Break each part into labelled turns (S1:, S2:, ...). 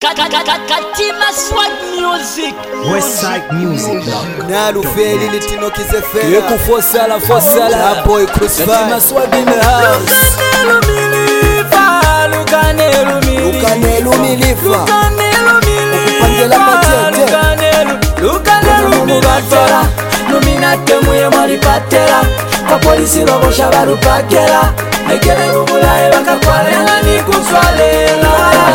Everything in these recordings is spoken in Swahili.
S1: Katima Swag Music.
S2: Westside Music.
S3: Nalu feli litino kizefela.
S2: Yeku fosala.
S3: That boy crucified.
S2: Katima Swag in the house.
S3: Lukanelu milifa. Ukupangela matete.
S4: Lukanelu mubatera. Nominate muye maripatera. Kwa polisi babosha barupakera. Nekele rubulae bakakwalela ni kuswalela.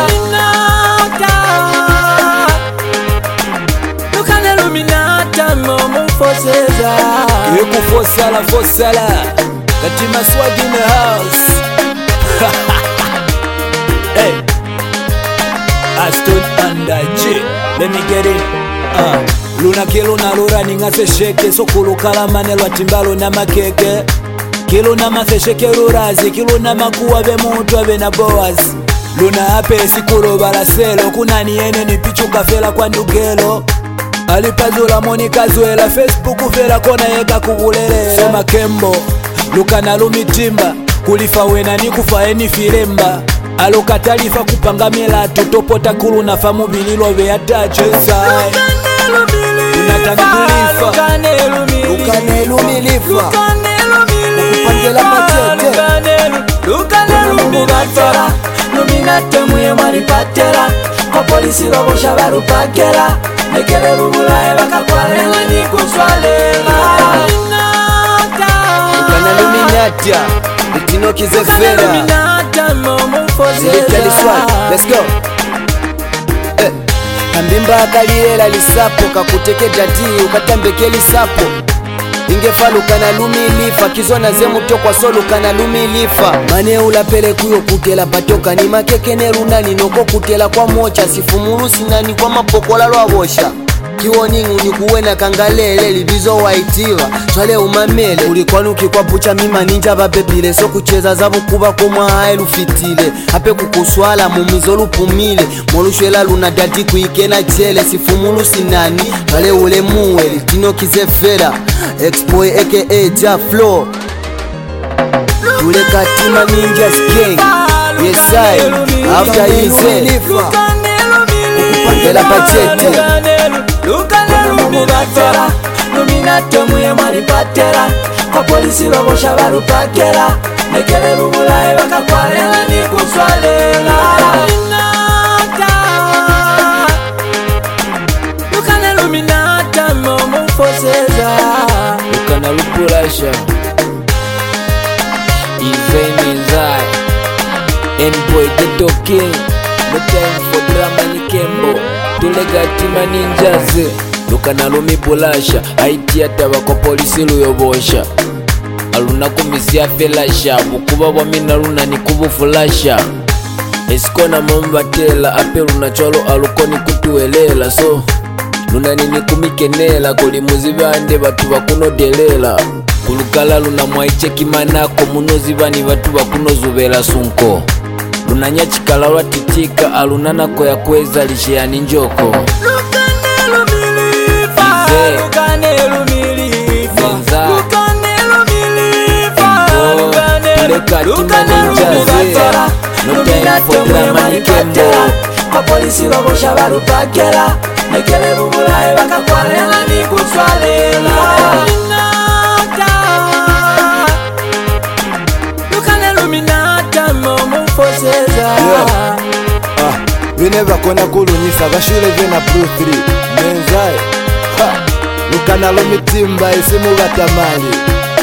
S4: Lukanelu minata momu foseza.
S2: Yeku fosala. Katima Swag in the house. Hey, Aston under J. Let me get it. Luna kilo na lura ningase sheke sokulu kalamane lwa timbalo na makeke. Kilo na mathesheke rurazi, kilo na makuwa be muntu abe na boaz. Luna ape sikuro balaselo, kunani ene ni pichu kafela kwa ndugelo. Alipazula monika zuela, Facebook fela kona yeka kubulele. Sema kembo, luka na lumitimba, kulifa wena ni kufa eni filemba. Aloka talifa kupanga milatu, topota kulu na famu bililo ve atache sai.
S3: Lukanelu milifa. Ukupangela matete.
S4: Lukanelu mubatera. Nominate muye maripatera. Kwa polisi babosha barupakera. Nekele rubulae bakakwalela ni kuswalela.
S3: Lukanelu minata litino kizefela. Let's go. Kambimba akaliela lisapo kakuteke jati ukatambeke lisapo. Ingefa Lukanelu milifa kizona zemuto kwa so Lukanelu milifa. Mane ulapele kuyo kutela patoka ni makeke nerunani noko kutela kwa mocha sifumulu sinani kwa mapokola lwabosha. Kiwoni unikuwena kangalele libizo waitiva swale umamele ulikwanuki kwa pucha mima ninja babebile so kucheza zabu kuba komwa haelu fitile hape kukuswala mumizo lupumile molushwela luna dati kuikena chele sifumulu sinani swale ule muwe litino kizefera Expo aka Ja Flow tule Katima Ninjas Gang. Yes I after easy ukupangela pachete.
S4: Lukanelu mubatera. Nominate muye maripatera. Kwa polisi babosha barupakera. Nekele rubulae bakakwalela ni kuswalela. Lukanelu minata momu foseza.
S2: Lukanelu pulasha. Izai N-boy the talking. No time for drama ni kembo. Tule Katima Ninjas. Lukanelu mipulasha. Haiti ataba kwa polisi luyobosha. Aluna kumisia felasha. Bukuba wamina luna ni kubufulasha. Esikona mambatela. Ape luna cholo alukoni kutuelela. So luna nini kumikenela. Kuli muzibande batu bakunodelela. Kulukala luna mwaicheki manako. Munozibani batu bakunozubela sunko. Lunanya chikala watitika alunanako ya kweza lisheani njoko.
S4: Lukanelu milifa. Lukanelu milifa. Lukanelu milifa.
S2: Tule Katima Ninjas. No time for drama ni kembo.
S4: Kwa polisi babosha barupakera. Nekele rubulae bakakwalela ni kuswalela. Lukanelu minata momu foseza.
S3: Vene bakona kulunyisa bashule vena Pro 3 Menzai Lukanelu mitimba isimu batamali.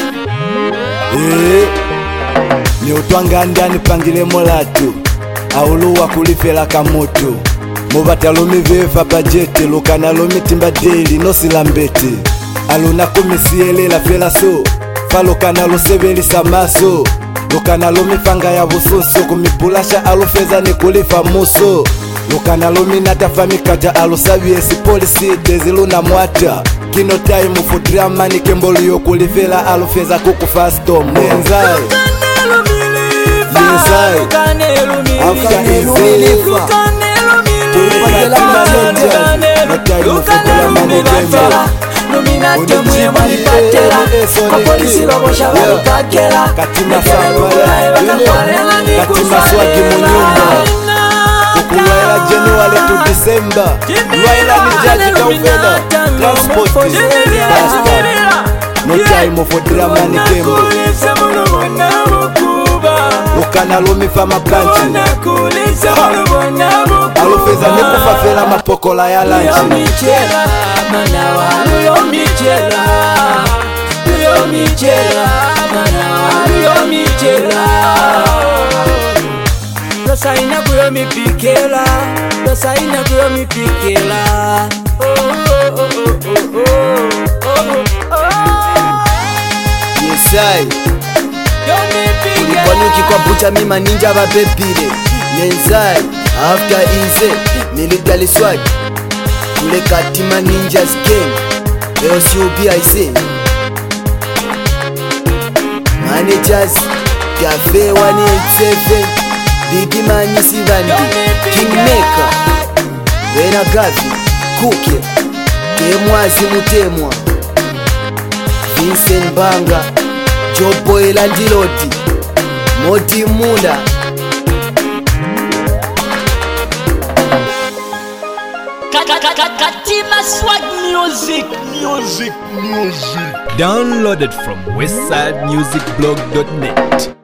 S3: Ni utwanga ndani pangile molatu auluwa kulifela kamoto. Mubatalo mivefa bajeti Lukanelu mitimba daily no silambeti. Aluna kumisielela fela so fa Lukanelu seveli samaso. Lukanelu mifanga ya bususu kumipulasha alufeza ni kulifa muso. Lukanelu minata famikaja alusabi esi polisi deziluna mwata. Kino time for drama ni kembolu yo kulifela alufeza kukufa storm. Menzai
S4: Lukanelu milifa. Lukanelu mubatera. Nominate muye maripatera. Kwa polisi babosha barupakera.
S3: Katima Swag munyumba. Kulwaila January to December. Lwaila ni jaji taufela. Transport bastard. No time for drama ni kembo. Ukana lumi fama planchi. Alufeza nikufa fela mapokola ya lanchi.
S4: Yo michela, manawa. Yo michela, manawa. Yo michela. Dosaina kuyo mipikela. Dosaina kuyo mipikela.
S3: Yesai Ulipanuki kwa bucha mima ninja vapepire Nyenzai After easy Military swag Kule katima ninjas gang LCUB I say Managers Cafe 187 Biggie Mani Sivandi Kingmaker Vena Gavi Kuke Temwazi Mutemwa Vincent Banga Joboy Landiloti Moti Mula
S1: Katima Swag Music.
S5: Downloaded from westsidemusicblog.net.